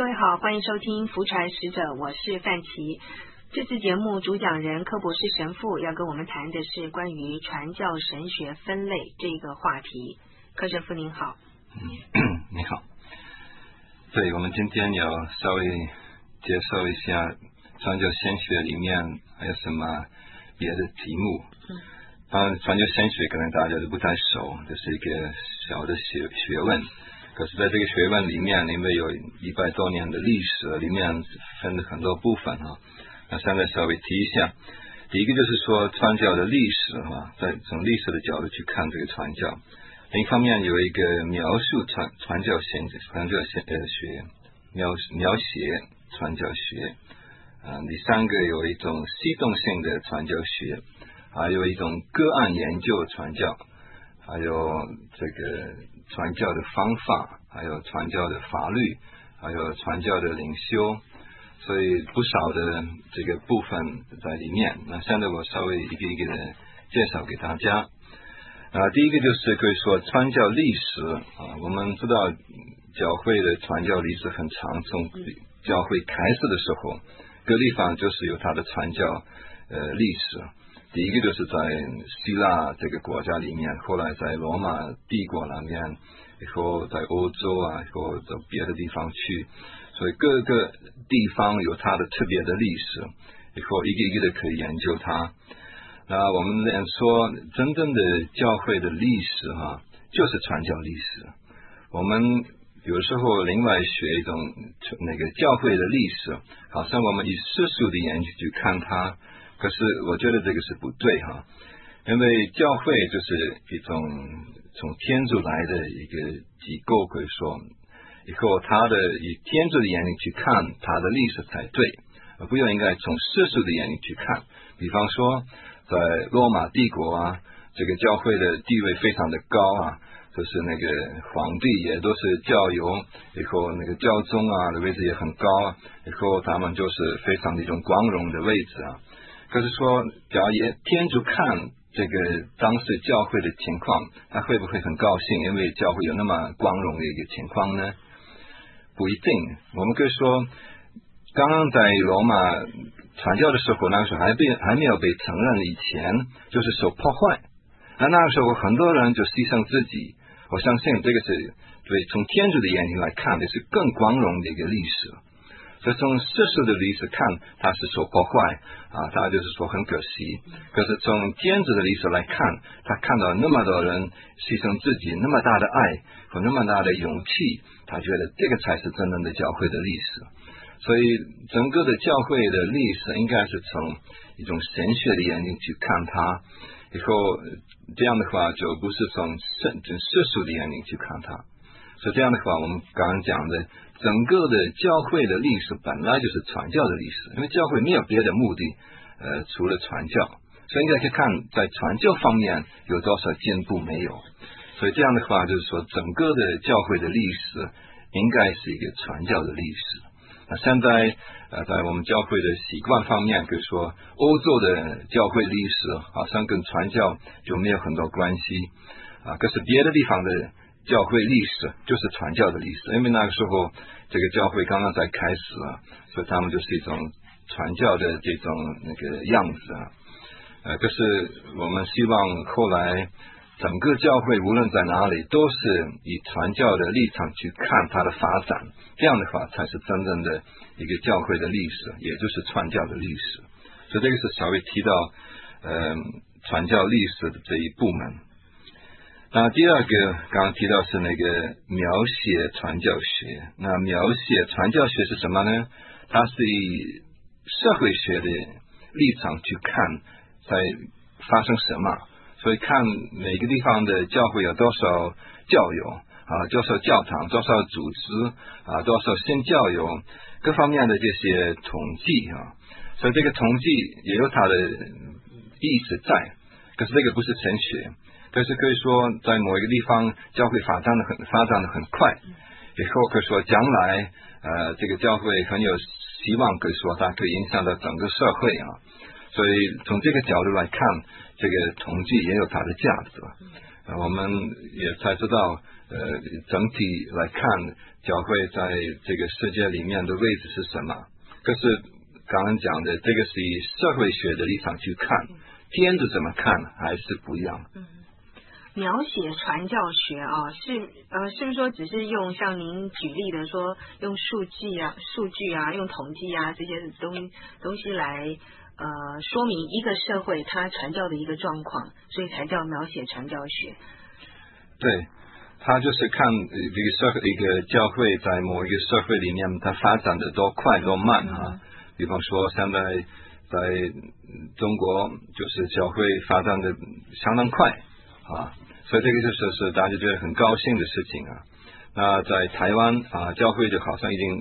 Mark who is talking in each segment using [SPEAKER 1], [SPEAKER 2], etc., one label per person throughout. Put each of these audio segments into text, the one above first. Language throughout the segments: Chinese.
[SPEAKER 1] 各位好，欢迎收听福传使者，我是范琪。这次节目主讲人柯博士神父要跟我们谈的是关于传教神学分类这个话题。柯神父您好。
[SPEAKER 2] 你好。对，我们今天要稍微介绍一下传教神学里面还有什么别的题目。当然传教神学可能大家都不太熟，这是一个小的学问，可是在这个学问里面，因为有100多年的历史，里面分了很多部分那现在稍微提一下。第一个就是说传教的历史在从历史的角度去看这个传教。另一方面有一个描述传教学，描写传教学。第三个有一种系统性的传教学，还有一种个案研究传教，还有这个传教的方法，还有传教的法律，还有传教的领袖，所以不少的这个部分在里面。那现在我稍微一个一个的介绍给大家。第一个就是可以说传教历史我们知道教会的传教历史很长，从教会开始的时候，各地方就是有它的传教历史。第一个就是在希腊这个国家里面，后来在罗马帝国那边，以后在欧洲以后到别的地方去，所以各个地方有它的特别的历史，以后一个一个的可以研究它。那我们说真正的教会的历史就是传教历史。我们有时候另外学一种那个教会的历史，好像我们以世俗的眼睛去看它，可是我觉得这个是不对因为教会就是一种从天主来的一个机构，可以说以后它的以天主的眼睛去看它的历史才对，而不应该从世俗的眼睛去看。比方说在罗马帝国这个教会的地位非常的高就是那个皇帝也都是教友，以后那个教宗的位置也很高以后他们就是非常的一种光荣的位置可是说假如天主看这个当时教会的情况，他会不会很高兴，因为教会有那么光荣的一个情况呢？不一定。我们可以说刚刚在罗马传教的时候，那个时候还没有被承认以前，就是受破坏。那个时候很多人就牺牲自己，我相信这个是对从天主的眼睛来看，这是更光荣的一个历史。所以从世俗的历史看，它是受破坏它就是说很可惜。可是从天主的历史来看，他看到那么多人牺牲自己，那么大的爱和那么大的勇气，他觉得这个才是真正的教会的历史。所以整个的教会的历史应该是从一种神学的眼睛去看它，以后这样的话就不是从世俗的眼睛去看它。所以这样的话，我们刚刚讲的整个的教会的历史本来就是传教的历史，因为教会没有别的目的除了传教，所以应该去看在传教方面有多少进步没有。所以这样的话就是说整个的教会的历史应该是一个传教的历史。现在在我们教会的习惯方面，比如说欧洲的教会历史好像跟传教就没有很多关系可是别的地方的教会历史就是传教的历史，因为那个时候这个教会刚刚在开始所以他们就是一种传教的这种那个样子可是我们希望后来整个教会无论在哪里都是以传教的立场去看它的发展，这样的话才是真正的一个教会的历史，也就是传教的历史。所以这个是稍微提到传教历史的这一部门。那第二个刚刚提到是那个描写传教学。那描写传教学是什么呢？它是以社会学的立场去看在发生什么，所以看每个地方的教会有多少教友多少教堂，多少组织多少新教友，各方面的这些统计所以这个统计也有它的意思在，可是这个不是神学。可是可以说在某一个地方教会发展的很快，以后可以说将来这个教会很有希望，可以说它可以影响到整个社会所以从这个角度来看，这个统计也有它的价值我们也才知道整体来看教会在这个世界里面的位置是什么。可是刚刚讲的这个是以社会学的立场去看，天主怎么看还是不一样。
[SPEAKER 1] 描写传教学啊，是不是说只是用像您举例的说用数据啊，用统计啊这些东西来说明一个社会它传教的一个状况，所以才叫描写传教学。
[SPEAKER 2] 对，他就是看一个教会在某一个社会里面它发展的多快多慢啊。比方说现在在中国就是教会发展的相当快啊，所以这个就是大家觉得很高兴的事情啊。那在台湾啊，教会就好像已经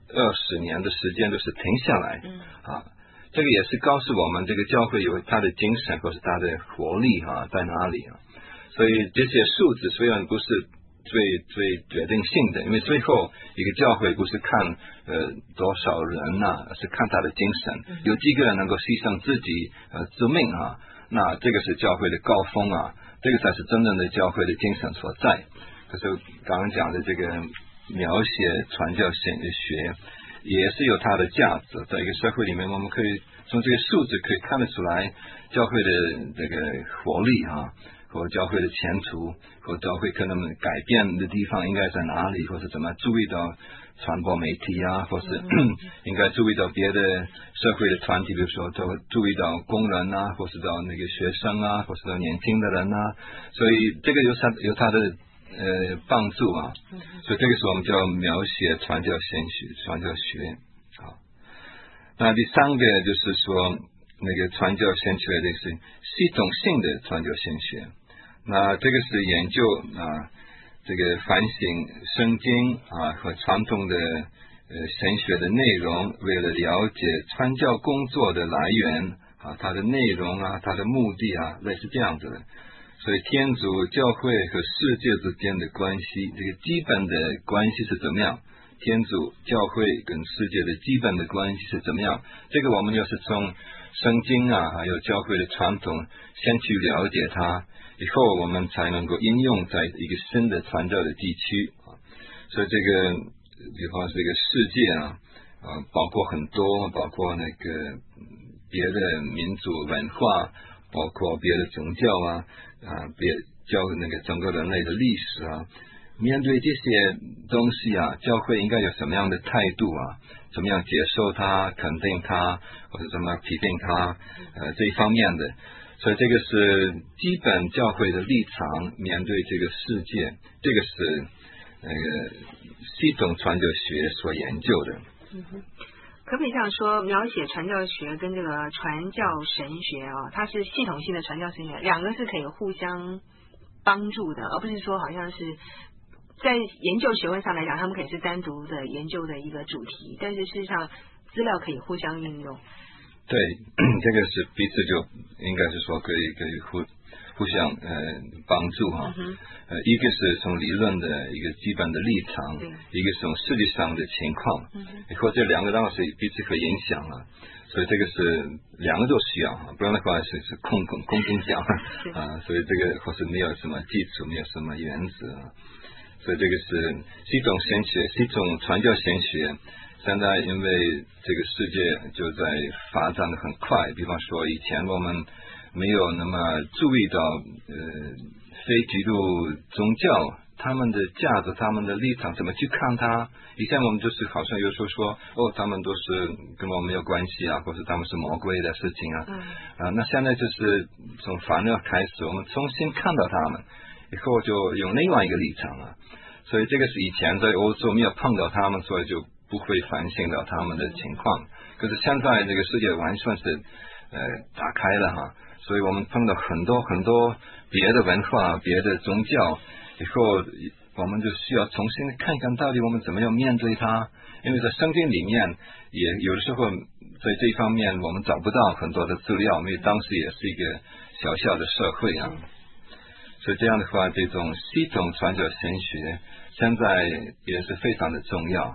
[SPEAKER 2] 20年的时间都是停下来啊，这个也是告诉我们这个教会有它的精神或是它的活力啊在哪里啊。所以这些数字虽然不是最决定性的，因为最后一个教会不是看多少人啊，而是看他的精神，有几个人能够牺牲自己生命啊，那这个是教会的高峰啊，这个才是真正的教会的精神所在。可是刚刚讲的这个描写传教学也是有它的价值，在一个社会里面我们可以从这个数字可以看得出来教会的这个活力啊，或教会的前途，或教会可能改变的地方应该在哪里，或是怎么注意到传播媒体啊，或是应该注意到别的社会的团体，比如说注意到工人啊，或是到那个学生啊，或是到年轻的人啊，所以这个有它的帮助啊。所以这个是我们叫描写传教学。好，那第三个就是说那个传教神学的是系统性的传教神学。那这个是研究这个反省圣经和传统的神学的内容，为了了解传教工作的来源它的内容它的目的类似这样子的。所以天主教会和世界之间的关系，这个基本的关系是怎么样？天主教会跟世界的基本的关系是怎么样？这个我们要是从圣经还有教会的传统先去了解它，以后我们才能够应用在一个新的传教的地区所以这个比方说这个世界包括很多，包括那个别的民族文化，包括别的宗教别教那个整个人类的历史面对这些东西教会应该有什么样的态度怎么样接受它，肯定它，或者怎么批评它这一方面的。所以这个是基本教会的立场面对这个世界，这个是那个系统传教学所研究的。
[SPEAKER 1] 可不可以这样说，描写传教学跟这个传教神学它是系统性的传教神学，两个是可以互相帮助的，而不是说好像是在研究学问上来讲，他们可以是单独的研究的一个主题，但是事实上资料可以互相运用。
[SPEAKER 2] 对，这个是彼此就应该是说可以互相帮助一个是从理论的一个基本的立场，一个是从实际上的情况，或者两个当然是彼此可以影响所以这个是两个都需要不然的话是空讲所以这个或是没有什么基础，没有什么原则所以这个是系统神学，系统传教神学。现在因为这个世界就在发展的很快，比方说以前我们没有那么注意到非基督宗教他们的价值，他们的立场怎么去看它。以前我们就是好像有时候说他们都是跟我们没有关系或者他们是魔鬼的事情那现在就是从反而开始我们重新看到他们以后，就用另外一个立场所以这个是以前在欧洲没有碰到他们，所以就不会反省到他们的情况。可是现在这个世界完全是打开了所以我们碰到很多很多别的文化，别的宗教以后，我们就需要重新看看到底我们怎么样面对它。因为在圣经里面也有的时候在这一方面我们找不到很多的资料，因为当时也是一个小小的社会所以这样的话，这种系统传教神学现在也是非常的重要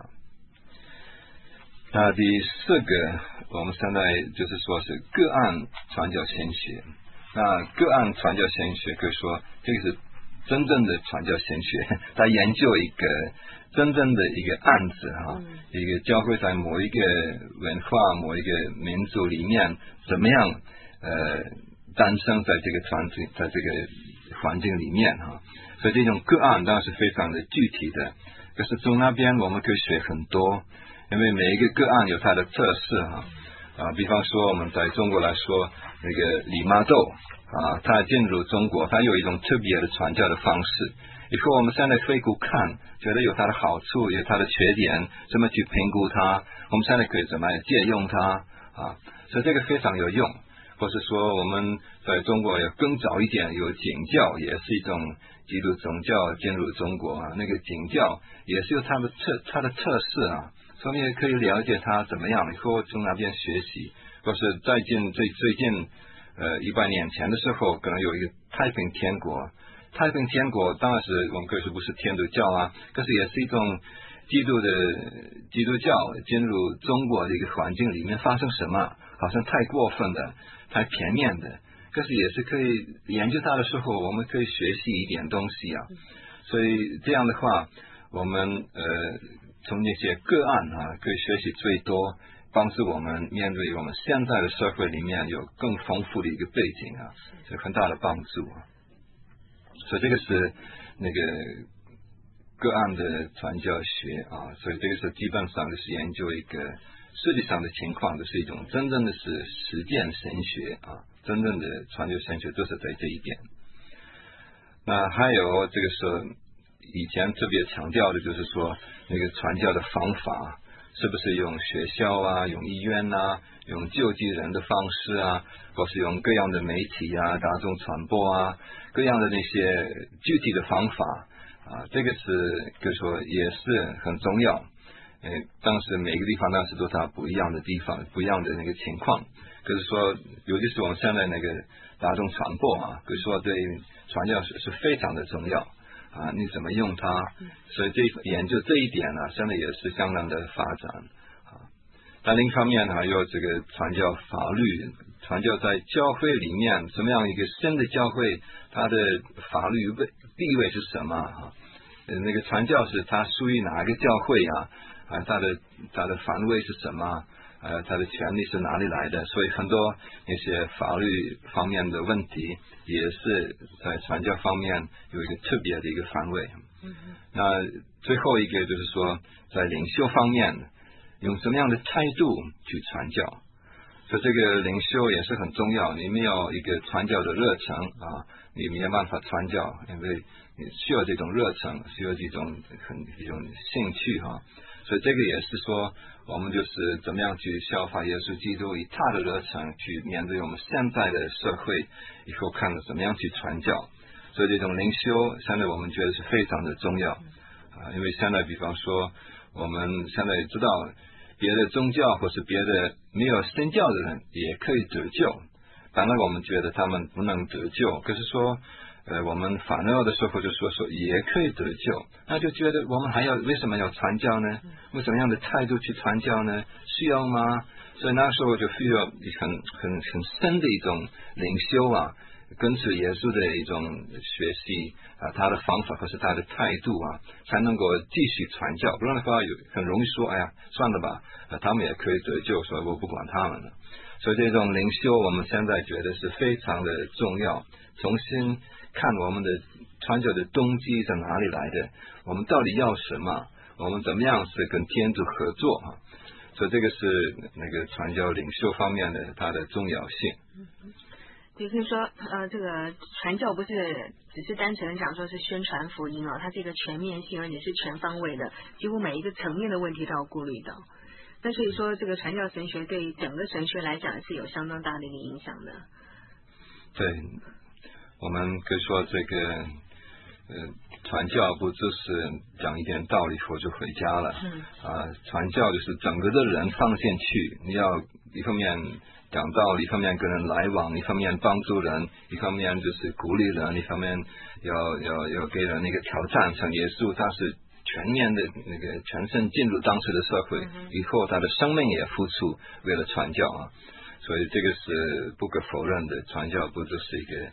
[SPEAKER 2] 那第四个，我们现在就是说是个案传教神学那个案传教神学可以说这个是真正的传教神学，他研究一个真正的一个案子一个教会在某一个文化某一个民族里面怎么样诞生在这个在这个环境里面所以这种个案当然是非常的具体的，可是从那边我们可以学很多，因为每一个个案有它的特色比方说我们在中国来说那个李妈窦他进入中国，他有一种特别的传教的方式，以后我们现在回顾看觉得有它的好处有它的缺点，怎么去评估它，我们现在可以怎么借用它所以这个非常有用。或是说我们在中国也更早一点有景教，也是一种基督宗教进入中国那个景教也是有它的特色所以也可以了解它怎么样，以后从那边学习。或是最近100年前的时候可能有一个太平天国，太平天国当然是我们可以说不是天主教可是也是一种基督教进入中国的一个环境里面发生什么好像太过分的太片面的，可是也是可以研究它的时候我们可以学习一点东西所以这样的话我们从那些个案可以学习最多，帮助我们面对我们现在的社会里面有更丰富的一个背景是很大的帮助所以这个是那个个案的传教学所以这个是基本上就是研究一个实际上的情况，这是一种真正的是实践神学真正的传教神学就是在这一点。那还有这个是以前特别强调的，就是说那个传教的方法是不是用学校用医院用救济人的方式或是用各样的媒体大众传播各样的那些具体的方法这个是可以说也是很重要。当时每个地方当时都是它不一样的地方不一样的那个情况，可是说尤其是我们现在那个大众传播可以说对传教是非常的重要你怎么用它，所以研究这一点现在也是相当的发展但另一方面还有这个传教法律，传教在教会里面什么样一个新的教会它的法律地位是什么那个传教士它属于哪个教会它的范围是什么它的权利是哪里来的，所以很多那些法律方面的问题也是在传教方面有一个特别的一个范围那最后一个就是说在领袖方面用什么样的态度去传教，所以这个领袖也是很重要，你没有一个传教的热忱你没有办法传教，因为你需要这种热忱，需要这种一种兴趣所以这个也是说我们就是怎么样去效法耶稣基督，以他的热忱去面对我们现在的社会，以后看怎么样去传教。所以这种领袖现在我们觉得是非常的重要因为现在比方说我们现在知道别的宗教或是别的没有信教的人也可以得救，当然我们觉得他们不能得救，可是说我们反而的时候就说也可以得救，那就觉得我们为什么要传教呢？为什么样的态度去传教呢？需要吗？所以那时候就需要很深的一种领袖跟随耶稣的一种学习他的方法或是他的态度才能够继续传教，不然的话很容易说算了吧他们也可以得救，所以我不管他们了。所以这种领袖我们现在觉得是非常的重要，重新看我们的传教的动机在哪里来的，我们到底要什么，我们怎么样是跟天主合作所以这个是那个传教领袖方面的它的重要性。
[SPEAKER 1] 也可以说这个传教不是只是单纯的讲说是宣传福音它是一个全面性而且是全方位的，几乎每一个层面的问题都要顾虑到。那所以说这个传教神学对整个神学来讲是有相当大的一个影响的。
[SPEAKER 2] 对，我们可以说这个传教不只是讲一点道理后就回家了传教就是整个的人放进去，你要一方面讲道理，一方面跟人来往，一方面帮助人，一方面就是鼓励人，一方面要给人那个挑战，像耶稣他是全面的那个全身进入当时的社会以后他的生命也付出为了传教所以这个是不可否认的，传教不就是一个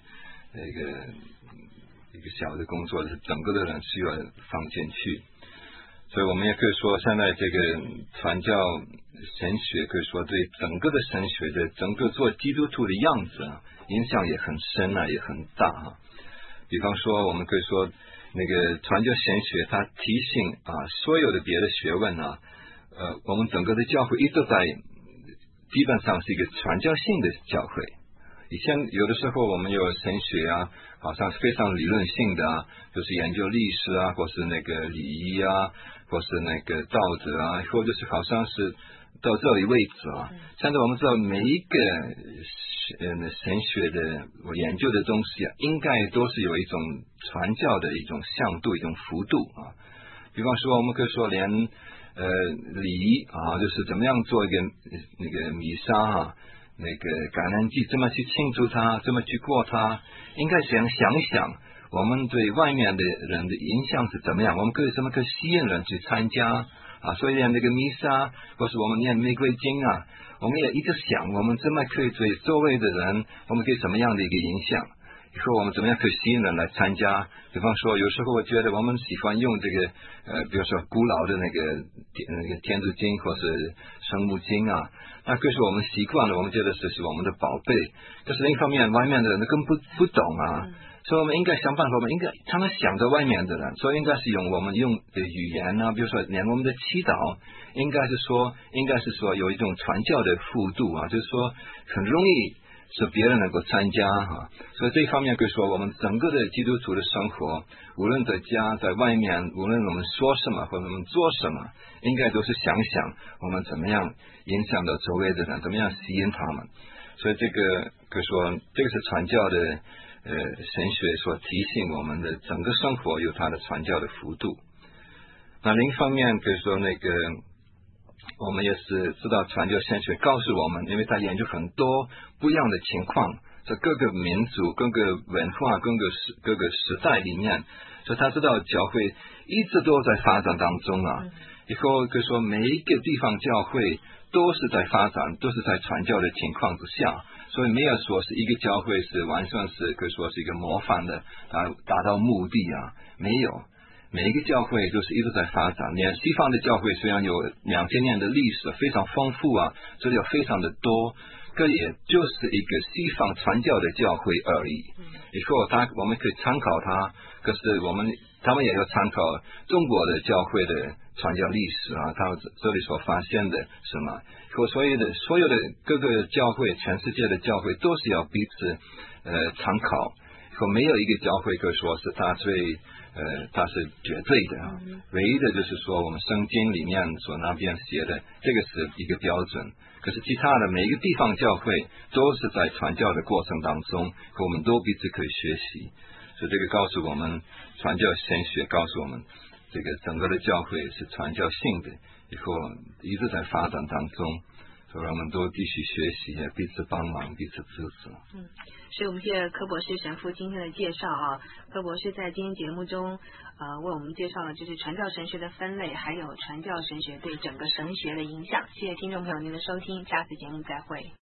[SPEAKER 2] 小的工作，是整个的人需要放进去。所以我们也可以说，现在这个传教神学可以说对整个的神学的整个做基督徒的样子影响也很深也很大比方说我们可以说那个传教神学它提醒所有的别的学问我们整个的教会一直在基本上是一个传教性的教会。以前有的时候我们有神学好像是非常理论性的就是研究历史或是那个礼仪或是那个道德或者是好像是到这里为止现在我们知道每一个神学的研究的东西应该都是有一种传教的一种向度一种幅度比方说我们可以说连礼仪就是怎么样做一个那个弥撒那个感恩祭怎么去庆祝它，怎么去过它，应该想一想我们对外面的人的影响是怎么样，我们怎么可以吸引人去参加所以连那个弥撒或是我们念玫瑰经我们也一直想我们怎么可以对周围的人我们可以什么样的一个影响，以后我们怎么样可以吸引人来参加。比方说有时候我觉得我们喜欢用这个比如说古老的那个天主经或是圣母经那可是我们习惯了，我们觉得这是我们的宝贝，可是另一方面外面的人根本不懂所以我们应该想办法，我们应该常常想着外面的人，所以应该是我们用的语言比如说连我们的祈祷应该是说有一种传教的幅度就是说很容易使别人能够参加所以这一方面可以说我们整个的基督徒的生活，无论在家在外面，无论我们说什么或者我们做什么，应该都是想想我们怎么样影响到周围的人，怎么样吸引他们。所以这个可以说这个是传教的神学所提醒我们的整个生活有它的传教的幅度。那另一方面可以说那个我们也是知道传教神学告诉我们，因为他研究很多不一样的情况，在各个民族各个文化各个时代里面，所以他知道教会一直都在发展当中以后可以说每一个地方教会都是在发展，都是在传教的情况之下，所以没有说是一个教会是完全是可以说是一个模范的达到目的没有，每一个教会就是一直在发展。连西方的教会虽然有2000年的历史非常丰富资料非常的多，可也就是一个西方传教的教会而已。以后我们可以参考它，可是他们也要参考中国的教会的传教历史他们这里所发现的什么，所有的各个教会，全世界的教会都是要彼此参考。没有一个教会可以说是它是绝对的唯一的就是说我们圣经里面所那边写的这个是一个标准，可是其他的每一个地方教会都是在传教的过程当中，我们都彼此可以学习。所以这个告诉我们，传教神学告诉我们，这个整个的教会是传教性的，以后一直在发展当中，所以我们都必须学习，彼此帮忙，彼此支持。
[SPEAKER 1] 所以我们谢谢柯博士神父今天的介绍柯博士在今天节目中为我们介绍了就是传教神学的分类，还有传教神学对整个神学的影响。谢谢听众朋友您的收听，下次节目再会。